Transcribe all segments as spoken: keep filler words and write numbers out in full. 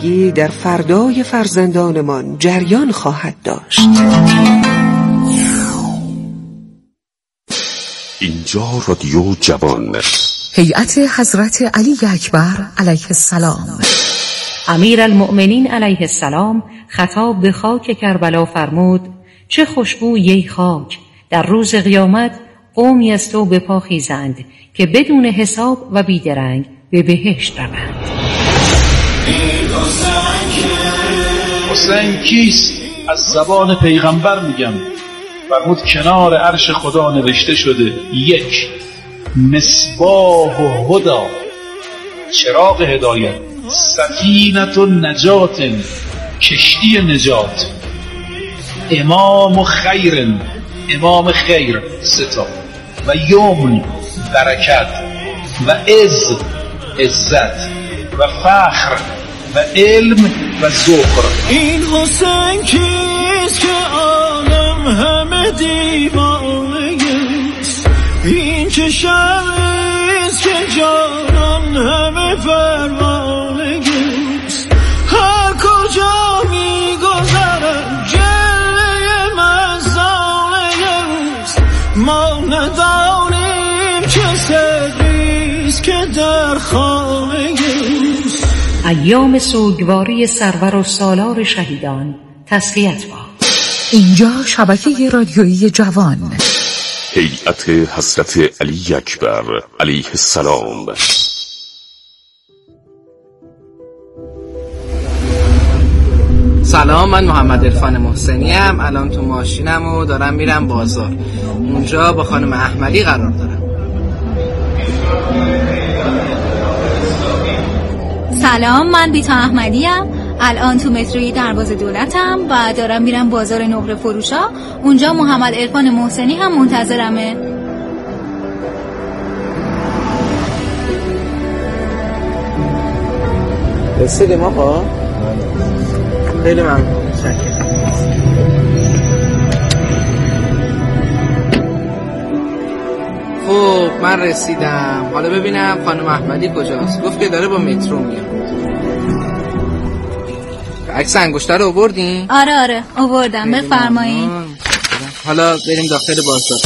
زندگی در فردای فرزندانمان جریان خواهد داشت. اینجا رادیو جوان. هیئت حضرت علی اکبر علیه السلام. امیر المؤمنین علیه السلام خطاب به خاک کربلا فرمود: چه خوشبو ی خاک، در روز قیامت قومی از تو به پا خیزند که بدون حساب و بیدرنگ به بهشت روند. حسین کیست؟ از زبان پیغمبر میگم. فرمود کنار عرش خدا نوشته شده: یک، مصباح و هدا، چراغ هدایت، سفینت و نجات، کشتی نجات، امام و خیر، امام خیر ستا، و یمن برکت، و عز عزت، و فخر، و علم و ذکر. این حسین کیست که عالم همه دیوانه است؟ این چه شمعیست که جانان همه پروانه است؟ هر کجا می گذرد جلوه مزانه است. ما ندانیم چه سریست که در خانه است. ایام سوگواری سرور و سالار شهیدان تسلیت با. اینجا شبکه رادیویی جوان. هیئت حضرت علی اکبر علیه السلام. سلام، من محمد عرفان محسنی ام. الان تو ماشینم و دارم میرم بازار. اونجا با خانم احمدی قرار دارم. سلام، من بیتا احمدی ام. الان تو متروی دروازه دولتم و دارم میرم بازار نقره فروشا. اونجا محمد عرفان محسنی هم منتظرمه. رسیدیم آقا؟ خیلی ممنون. خب من رسیدم. حالا ببینم خانم احمدی کجاست. گفت که داره با مترو میاد. عکس انگشتر رو آوردین؟ آره آره آوردم، بفرمایید. حالا بریم داخل بازار.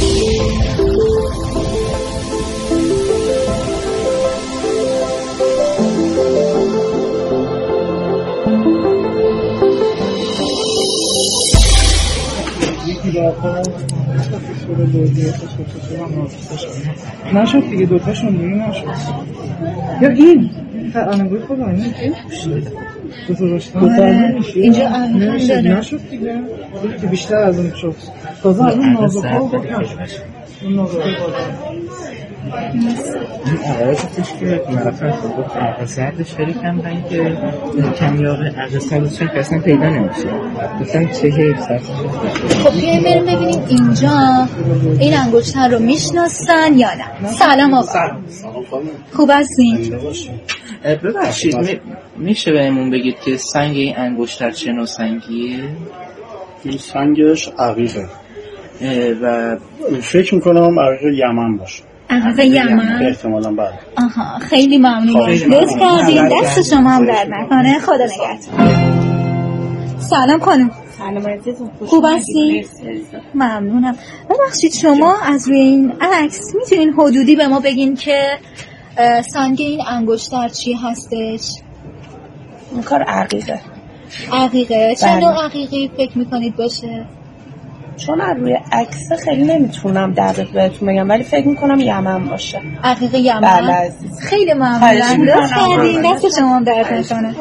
نشد دیگه، دوتاشون دیگه نشد. یا این فرانگوی خود آینه دوتا داشتن اینجا اهل داره. نشد دیگه که بیشتر از اون شد. تازه از اون نازوکا رو بکن. اون نازوکا این آقای گفتش که مرافع خود عرق سردش خیلی کم رنگ که کمیاب عرق سردش که اصلا پیدا نمیشه. گفتم چه حیف سرد. خب بیاییم بریم ببینیم اینجا این انگشتر رو میشناسن یا نه. سلام آقا. خوب هستین؟ ببخشید میشه بهمون بگید که سنگ این انگشتر چه نوع سنگیه؟ این سنگش عقیقه و فکر میکنم عقیق یمن باشه. عقیق یمن؟ احتمالاً بله. آها خیلی ممنونم. لطف کردین. دست شما هم در نکنه. خدا نگهدار. سلام خانم. سلام عزیزم. خوب هستین؟ ممنونم. ببخشید شما از روی این عکس میتونین حدودی به ما بگین که سنگ این انگشتر چی هستش؟ این کار عقیقه. عقیقه؟ چه نوع عقیقی فکر میکنید باشه؟ چون از روی عکس خیلی نمیتونم دقیق بهتون بگم، ولی فکر میکنم یمن باشه. عقیقه یمن؟ بله عزیز. خیلی ممنونم. لطف کردین. دست شما هم درد نکنه.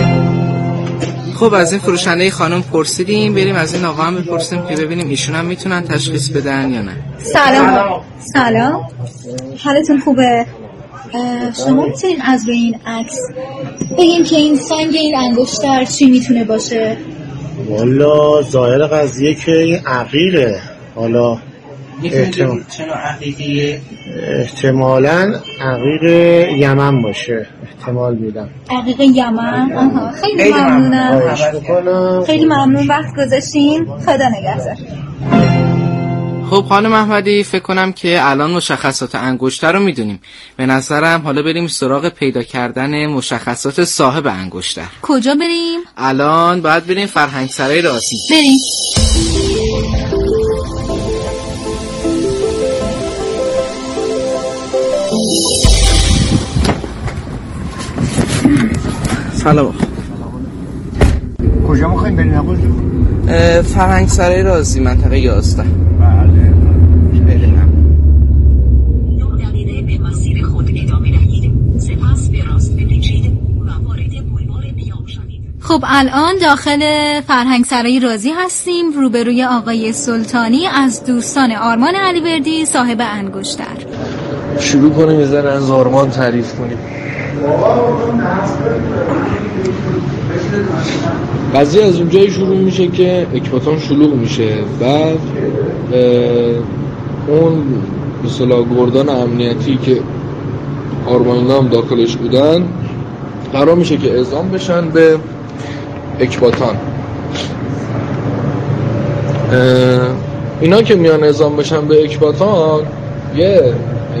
خب از این فروشنده خانم پرسیدیم، بریم از این آقا هم بپرسیم که ببینیم ایشون هم میتونن تشخیص بدن یا نه. سلام. سلام. حالتون خوبه؟ شما میتونین از روی این عکس بگین که این سنگ این انگشتر چی میتونه باشه؟ والا ظاهر قضیه که این عقیقه. حالا احتمال چنو عقیقیه؟ احتمالاً عقیق یمن باشه. احتمال میدم عقیق یمن؟ آها خیلی ممنونم. خیلی ممنون وقت گذاشتین. خدا نگهدار. خب خانم احمدی، فکر کنم که الان مشخصات انگشتر رو میدونیم. به نظرم حالا بریم سراغ پیدا کردن مشخصات صاحب انگشتر. کجا بریم؟ الان باید بریم فرهنگسرای رازی. بریم. سلام. کجا میخوایم بریم آقا جون؟ فرهنگسرای رازی، منطقه یازده. بله. بریم. نه دقیقه به مسیر خود ادامه دهید. سپس به راست بپیچید و وارد بولوار بیام شوید. خب الان داخل فرهنگسرای رازی هستیم، روبروی آقای سلطانی از دوستان آرمان علیوردی صاحب انگشتر. شروع کنیم یه ذره از آرمان تعریف کنیم. قضیه از اونجایی شروع میشه که اکباتان شلوغ میشه. بعد اون به اصطلاح گردان امنیتی که آرمانینا هم داخلش بودن قرار میشه که اعزام بشن به اکباتان. اینا که میان اعزام بشن به اکباتان، یه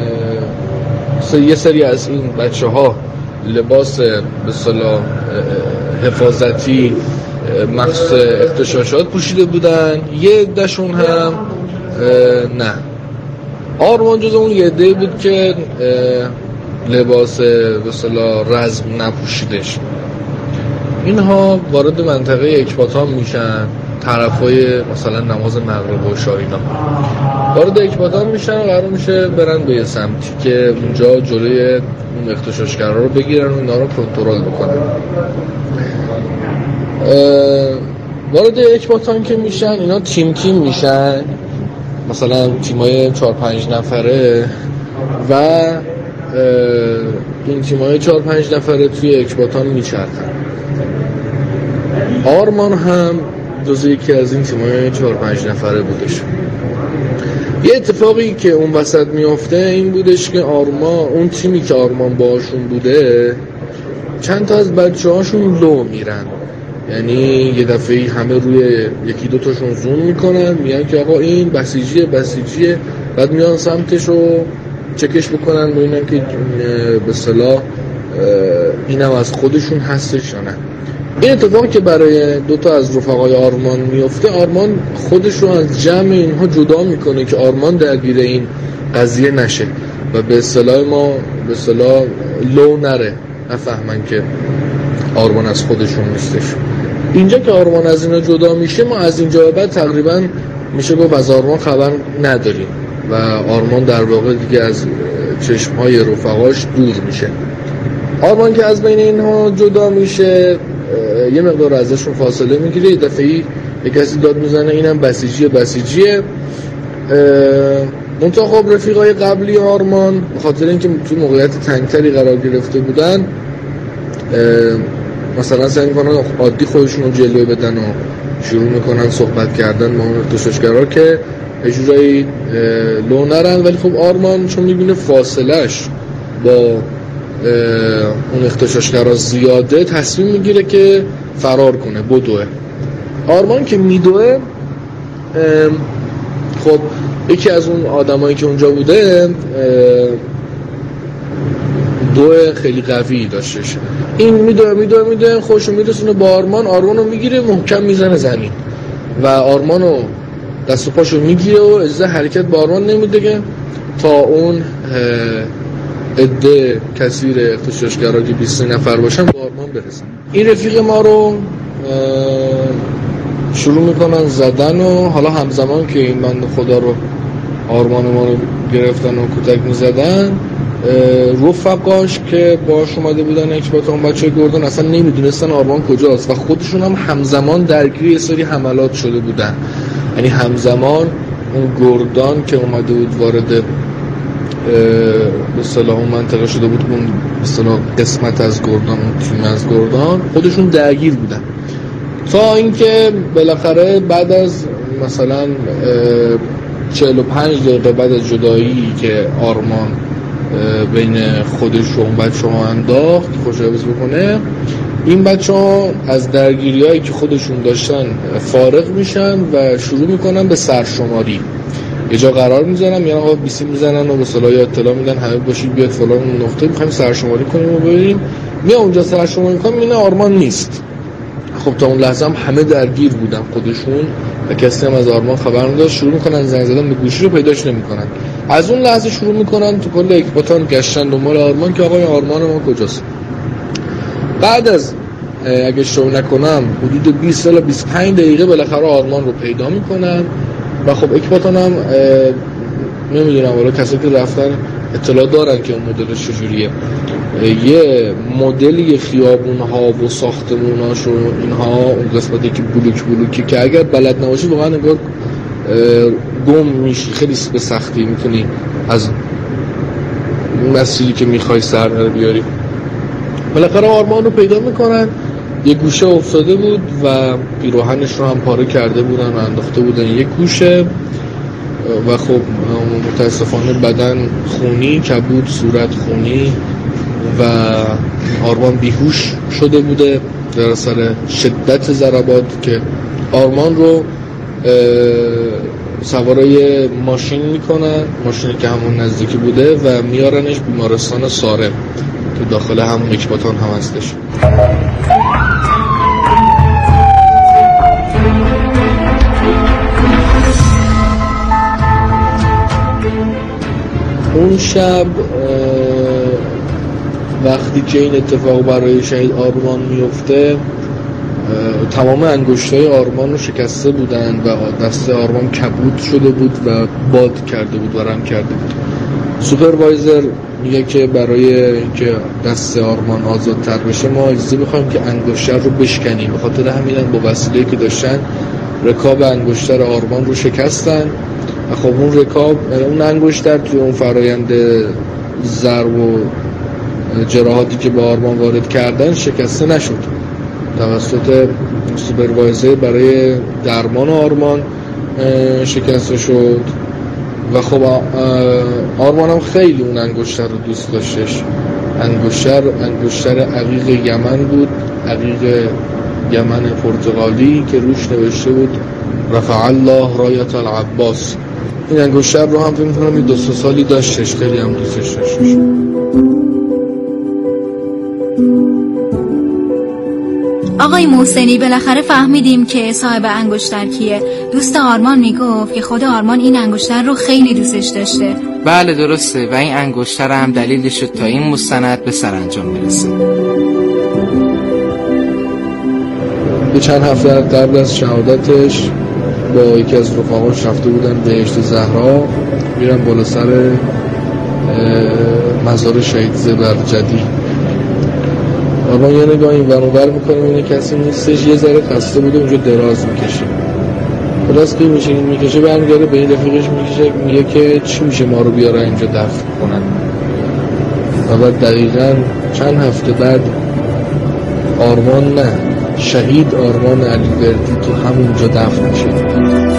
یه سری از این بچه ها لباس به اصطلاح حفاظتی مخصوص اغتشاشات پوشیده بودن، یه عده‌شون هم نه. آرمان جز اون یه عده بود که لباس به اصطلاح رزم نپوشیدش. اینها وارد منطقه اکباتان میشن، طرفای مثلا نماز مغرب و شاهینا وارد اکباتان میشن و قرار میشه برن به یه سمتی که اونجا جلوی اون اغتشاشگرها رو بگیرن و اینا رو کنترل بکنن. وارد اکباتان که میشن، اینا تیم تیم میشن، مثلا تیمای چهار پنج نفره و این تیمای چهار پنج نفره توی اکباتان میچرخن. آرمان هم جزو یکی از این تیمای چهار پنج نفره بودش. یه اتفاقی که اون وسط میافته این بودش که آرمان، اون تیمی که آرمان باشون بوده، چند تا از بچه هاشون لو میرن. یعنی یه دفعه همه روی یکی دو تاشون زوم میکنن، میگن که آقا این بسیجیه بسیجیه، بعد میان سمتش رو چکش بکنن ببینن که به اصطلاح اینم از خودشون هستش یا نه. این اتفاقی که برای دو تا از رفقای آرمان میفته، آرمان خودش رو از جمع اینها جدا میکنه که آرمان درگیر این قضیه نشه و به اصطلاح ما به اصطلاح لو نره، نفهمن که آرمان از خودشون نیستش. اینجا که آرمان از اینا جدا میشه، ما از اینجا به بعد تقریبا میشه گفت از آرمان خبر نداریم و آرمان در واقع دیگه از چشمهای رفقاش دور میشه. آرمان که از بین اینها جدا میشه، یه مقدار ازشون فاصله میگیره، یه دفعه‌ای یه کسی داد میزنه اینم بسیجیه بسیجیه. منتها خب رفیقای قبلی آرمان به خاطر اینکه تو موقعیت تنگتری قرار گرفته بودن، مثلا سعی میکنن عادی خودشون رو جلوه بدن و شروع میکنن صحبت کردن با اون اغتشاشگرها که یه جورایی لو نرن. ولی خب آرمان چون میبینه فاصلهش با اون اغتشاشگرها زیاده، تصمیم میگیره که فرار کنه، بدوه. آرمان که میدوه، خب یکی از اون آدمایی که اونجا بوده دو خیلی قوی داشتش. این میدوه میدوه میدوه خوشو میرسونه با آرمان، آرمانو میگیره محکم میزنه زمین و آرمانو دست و پاشو میگیره و اجازه حرکت با آرمان نمیده که تا اون عده کثیر اغتشاشگرها که بیست نفر باشن با آرمان برسن. این رفیق ما رو شروع میکنن زدن و حالا همزمان که این بند خدا رو آرمان ما رو گرفتن و کتک میزدن، رفقاش که باش اومده بودن اکباتان، بچه گردان، اصلا نمیدونستن آرمان کجاست و خودشون هم همزمان درگیر یه سری حملات شده بودن. یعنی همزمان اون گردان که اومده بود وارد به اصطلاح اون منطقه شده بود، اون به اصطلاح قسمت از گردان، اون تیم از گردان، خودشون درگیر بودن تا اینکه بالاخره بعد از مثلا چهل و پنج دقیقه بعد از جدایی که آرمان بین خودش و اون بچه ها انداخت خوشحبس بکنه، این بچه ها از درگیری هایی که خودشون داشتن فارغ میشن و شروع میکنن به سرشماری. یه جا قرار میذارن، میان آقا بیسی میزنن و به اصطلاح اطلاع میدن همه باشید بیاد فلان نقطه میخوایم سرشماری کنیم و ببینیم. میام اونجا سرشماری میکنم اینا آرمان نیست. خب تا اون لحظه هم همه درگیر بودن خودشون و کسی هم از آرمان خبر نداشت. شروع میکنن زنگ زدن به گوشی رو پیداش نمیکنن. از اون لحظه شروع میکنن تو کل اکباتان گشتن دنبال آرمان که آقای آرمان ما کجاست. بعد از اگه شو نکنم حدود بیست تا بیست و پنج دقیقه بالاخره آرمان رو پیدا میکنن و خب اکباتان هم نمیدونم والا کسایی که رفتن اطلاع دارن که اون مدلش چجوریه. یه مدلی خیابون‌ها و ساختموناش و اینها اون قسمتی که بلوک بلوکی که اگر بلد نباشی واقعا انگار گم میشی، خیلی به سختی میتونی از مسیری که میخوای سر بیاری. بالاخره آرمان رو پیدا میکنن، یه گوشه افتاده بود و پیراهنش رو هم پاره کرده بودن و انداخته بودن یک گوشه و خب متاسفانه بدن خونی، کبود، صورت خونی و آرمان بیهوش شده بوده در اثر شدت ضربات که آرمان رو سوارای ماشین میکنن، ماشینی که همون نزدیکی بوده و میارنش بیمارستان سارم که داخل همون اکباتان هم هستش. اون شب وقتی که این اتفاق برای شهید آرمان میفته تمام انگشتای آرمان رو شکسته بودن و دست آرمان کبود شده بود و باد کرده بود و رم کرده بود. سوپروایزر میگه که برای اینکه دست آرمان آزادتر بشه ما اجازه میخوایم که انگشتر رو بشکنیم. به خاطر همینن با وسیله‌ای که داشتن رکاب انگشتر آرمان رو شکستن و خب اون رکاب اون انگشتر توی اون فرایند ضرب و جراحاتی که به آرمان وارد کردن شکسته نشد. توسط سوپروایزر برای درمان آرمان شکسته شد و خب آرمان هم خیلی اون انگشتر رو دوست داشتش. انگشتر انگشتر عقیق یمن بود، عقیق یمن پرتغالی که روش نوشته بود رفع الله رایت العباس. این انگشتر رو هم فکر می‌کنم دو سه سالی داشتش، خیلی هم دوستش داشتش. آقای محسنی بالاخره فهمیدیم که صاحب انگشتر کیه. دوست آرمان میگفت که خود آرمان این انگشتر رو خیلی دوستش داشته. بله درسته و این انگشتر هم دلیل شد تا این مستند به سرانجام برسه. به چند هفته قبل از شهادتش با یکی از رفقاش رفته بودن بهشت زهرا، میرن بالا سر مزار شهید زبرجدی. آرمان یه نگاه این ورانور میکنه اینه کسی نیستش، یه ذره خسته بوده اونجا دراز میکشه. خلاص که میشه میکشه برمیگرده به این رفیقش میکشه میگه که چی میشه ما رو بیاره اینجا دفن کنن. و بعد دقیقاً چند هفته بعد آرمان نه شهید آرمان علیوردی تو همونجا دفن میشه.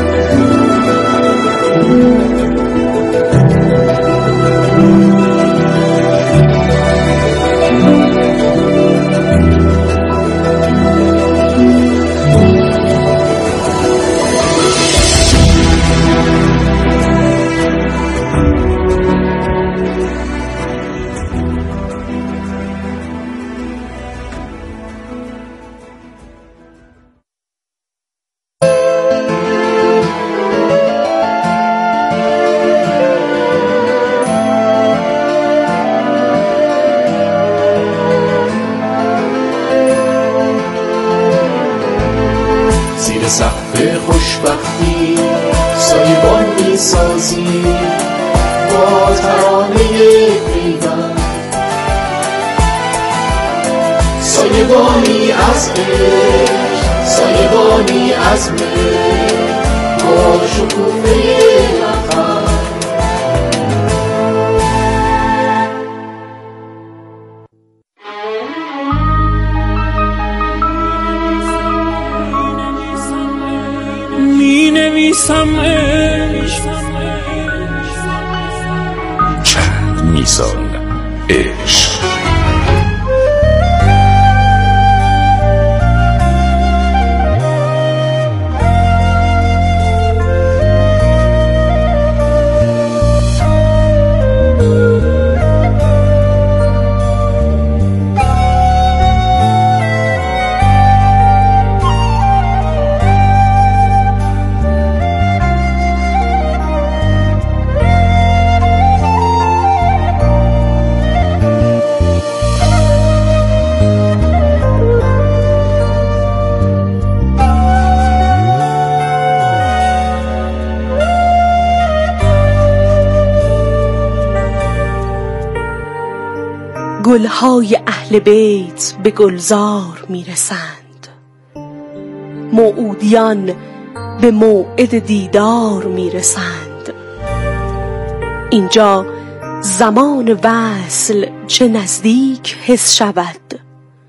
میزان عشق. گلهای اهل بیت به گلزار میرسند، موعودیان به موعد دیدار میرسند. اینجا زمان وصل چه نزدیک حس شود،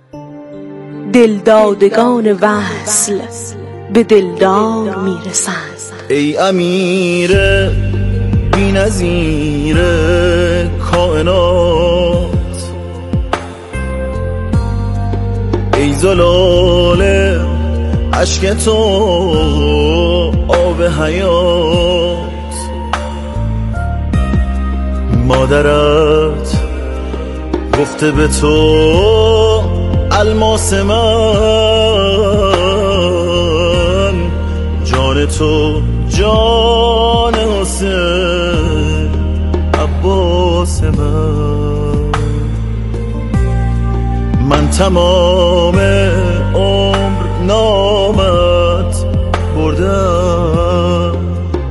دلدادگان وصل به دلدار میرسند. ای امیر بی نظیر کائنات، ای زلال اشک تو آب حیات، مادرت گفته به تو الماس من، جان تو جان حسین عباس من. من تمام عمر نامت بردم،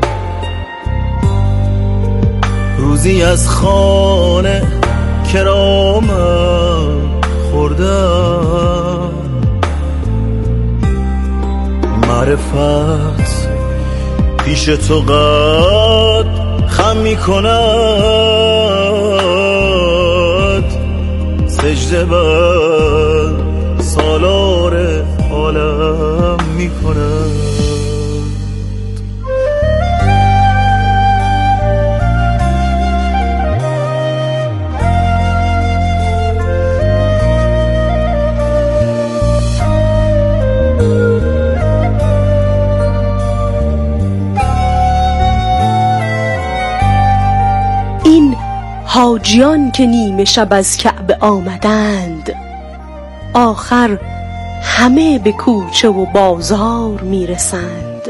روزی از خانه کرامم خوردم. معرفت پیش تو قد خم می کند، سجده بر سالار عالم می کند. حاجیان که نیمه شب از کعبه آمدند، آخر همه به کوچه و بازار میرسند.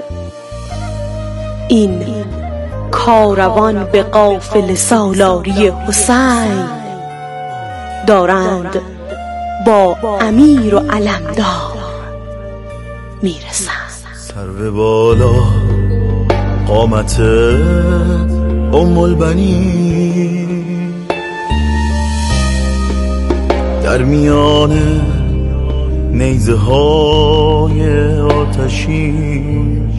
این کاروان به قافله سالاری حسین، دارند با امیر و علمدار میرسند. سر بالا قامت ام البنین، در میان نیزه های آتشین،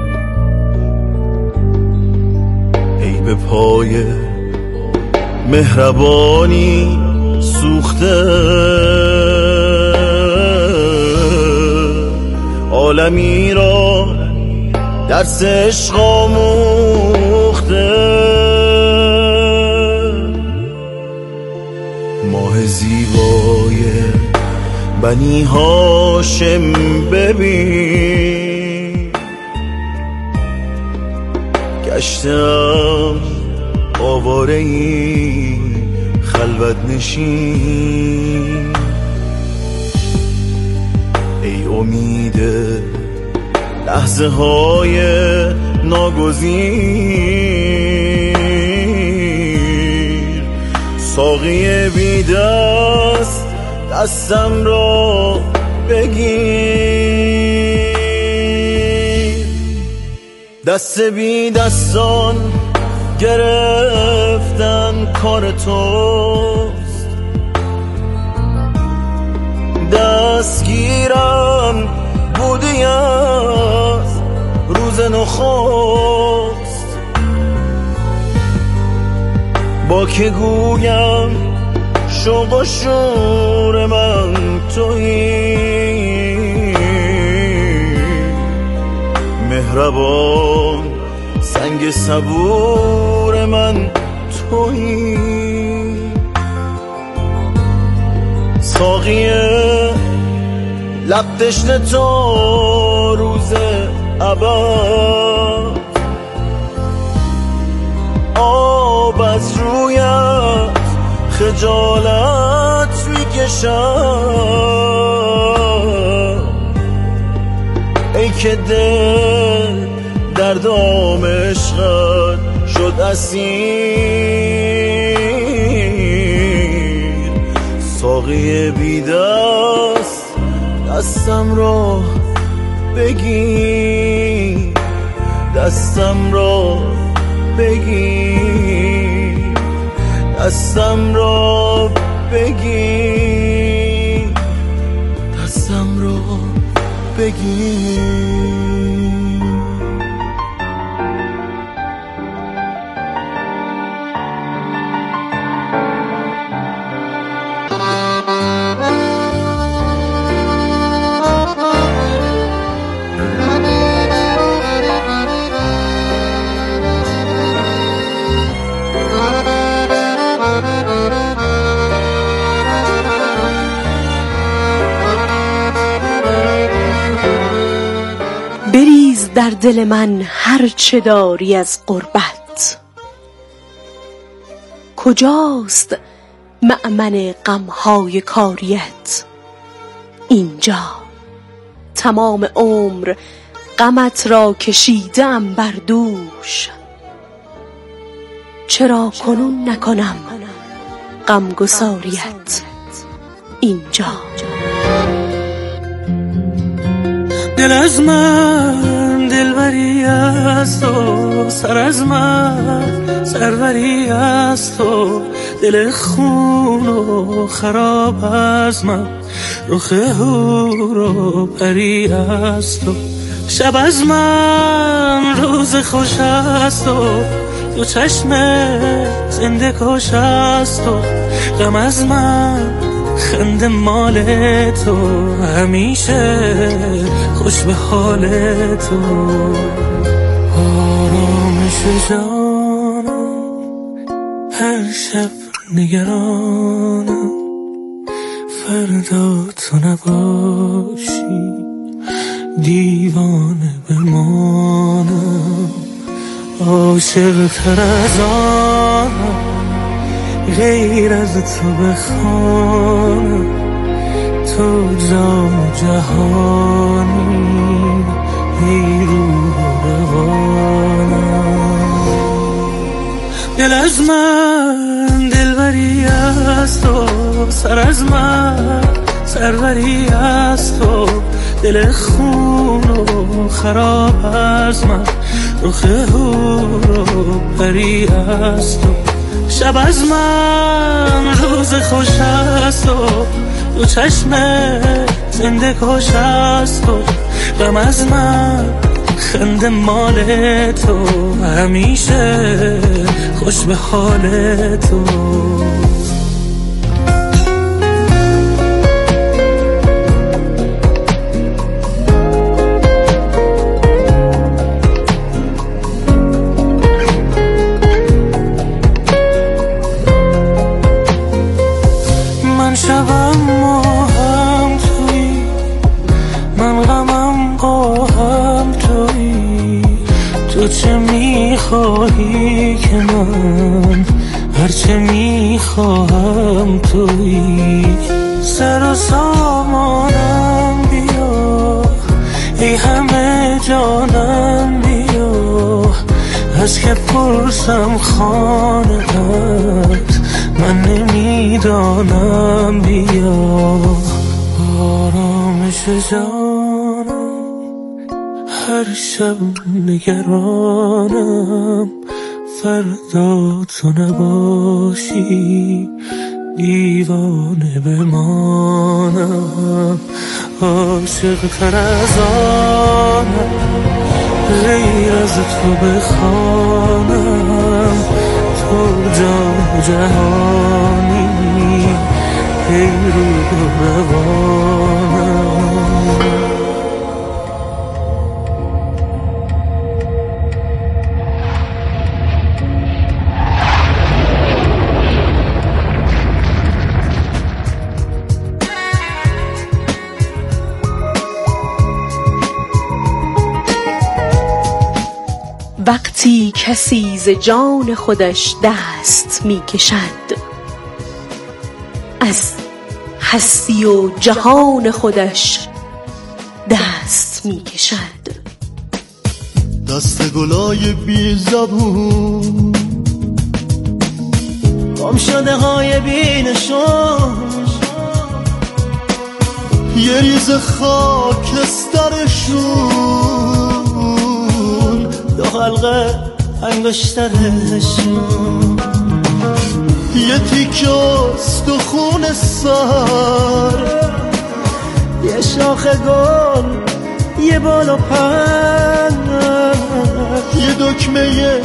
ای به پای مهربانی سوخته، عالمی را درس عشق آموخته. ماه زیبای بنی هاشم ببین، گشتم آواره ای خلوت نشین، ای امید لحظه های ناگزیر، ساقی بی دست دستم را بگیر. دست بی دستان گرفتن کار توست، دستگیرم بودی از روز نخست. با که گویم شوق و شور من تویی، مهربان سنگ صبور من تویی. ساقی لب تشنه تو روز ابد، آب از رویت خجالت میکشم، ای که دل در دام عشقت شد اسیر. ساقی بی دست دستم را بگیر، دستم را بگیر، دستم را بگی، دستم رو بگی. بریز در دل من هر چه داری از غربت، کجاست مأمن غمهای کاریت؟ اینجا تمام عمر غمت را کشیدم بر دوش، چرا کنون نکنم غمگساریت اینجا؟ دل از من دلبری از تو، سر از من سروری از تو، دل خون و خراب از من، رخ هور و پری از تو. شب از من روز خوش از تو، دو چشم زنده کش از تو. غم از من خنده مال تو، همیشه خوش به حال تو. آرامش جانم هر شب نگرانم، فردا تو نباشی دیوانه بمانم. عاشق تر از آنم غیر از تو بخوانم، تو جان جهانی ای روح روانم. دل از من دلبری از تو، سر از من سروری از تو، دل خون و خراب از من، رخ هور و پری از تو. شب از من روز خوش از تو، دو چشم زنده کش از تو. غم از من خنده مال تو، همیشه خوش به حال تو. شبم ما هم توی، من غمم با هم توی. تو چه میخواهی که من هرچه میخواهم توی. سر و سامانم بیا، ای همه جانم بیا. از که پرسم خانه‌ات من نمیدانم بیا. آرامش جانم هر شب نگرانم، فردا تو نباشی دیوانه بمانم. عاشق تر از آنم غیر از تو بخوانم، تو جان جهانی ای روح روانم. وقتی کسی ز جان خودش دست می کشد، از هستی و جهان خودش دست می کشد. دست گلای بی زبون، گم شده های بی نشان، یه ریز خاکسترشون، دو حلقه انگشترشون. یه تیکه استخون سر، یه شاخ گل، یه بال و پر، یه دکمه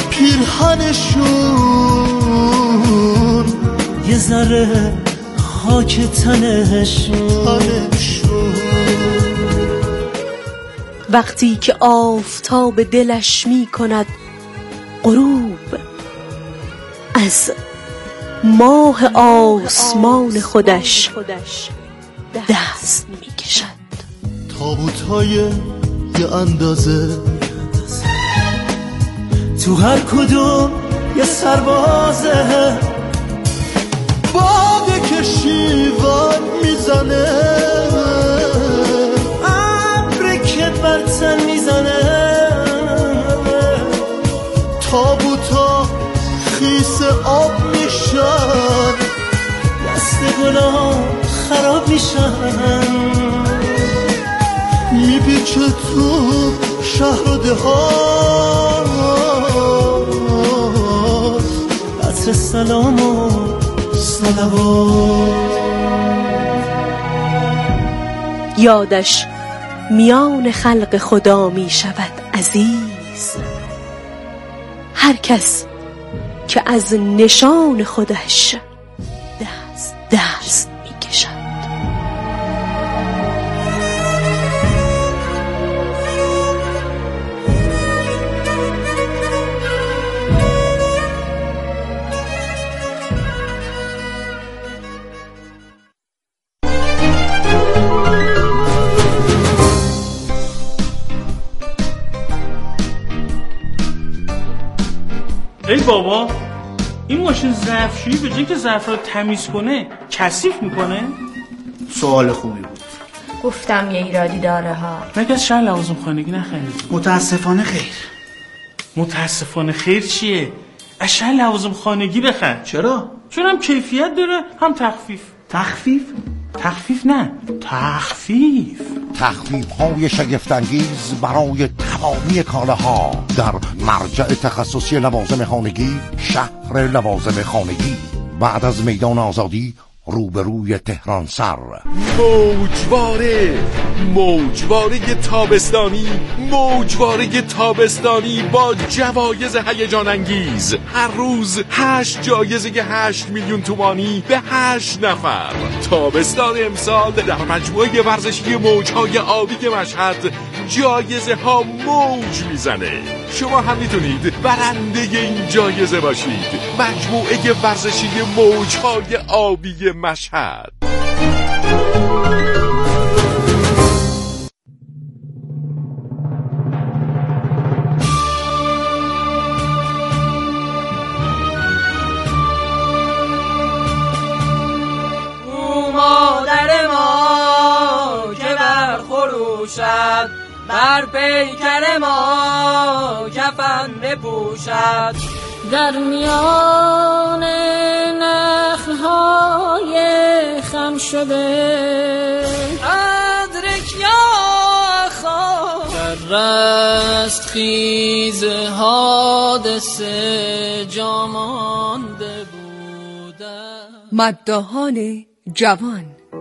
پیرهنشون، یه ذره خاک تنشون. وقتی که آفتاب دلش می کند غروب، از ماه آسمان خودش دست می کشد. تابوت‌های یه اندازه، تو هر کدوم یه سربازه، باده که شیون میزنه، ابری که بر تن میزنه، تابوتا خیس آب میشن، دست گلا خراب میشن، میپیچه تو شهر و دهات، عطر سلام و صلوات. یادش میان خلق خدا می شود عزیز، هر کس که از نشان خودش دست دست می کشد. ای بابا، این ماشین ظرفشویی به جای که ظرف رو تمیز کنه کثیف میکنه؟ سوال خوبی بود. گفتم یه ایرادی داره ها. مگه از شهر لوازم خانگی نخرید؟ متاسفانه خیر. متاسفانه خیر چیه؟ از شهر لوازم خانگی بخر. چرا؟ چون هم کیفیت داره هم تخفیف. تخفیف؟ تخفیف نه، تخفیف. تخفیف های شگفت‌انگیز برای تمامی کالاها در مرجع تخصصی لوازم خانگی، شهر لوازم خانگی، بعد از میدان آزادی روبروی تهران سر. موجواره موجواره تابستانی موجواره تابستانی با جوایز هیجان انگیز. هر روز هشت جایزه هشت میلیون تومانی به هشت نفر. تابستان امسال در مجموعه ورزشی موجهای آبی مشهد جایزه ها موج میزنه. شما هم میتونید برنده این جایزه باشید. مجموعه ورزشی موجهای آبی مشهد. او مادر ما که بر خروشد، بر پیکر ما کفن بپوشد، در میان نخل‌های خم شده، ادرک یا خواهد در رستخیز حادثه جا مانده بودم. مداحان جوان.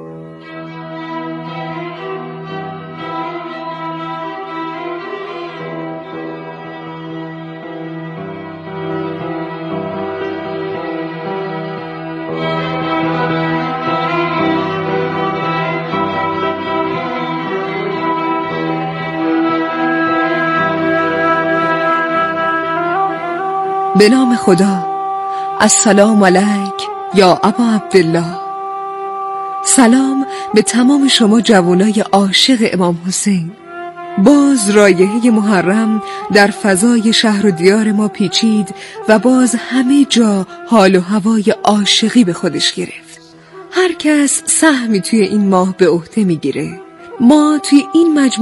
به نام خدا. السلام علیک یا ابا عبدالله. سلام به تمام شما جوانای عاشق امام حسین. باز رایحه محرم در فضای شهر و دیار ما پیچید و باز همه جا حال و هوای عاشقی به خودش گرفت. هر کس سهمی توی این ماه به عهده میگیره. ما توی این مجموعه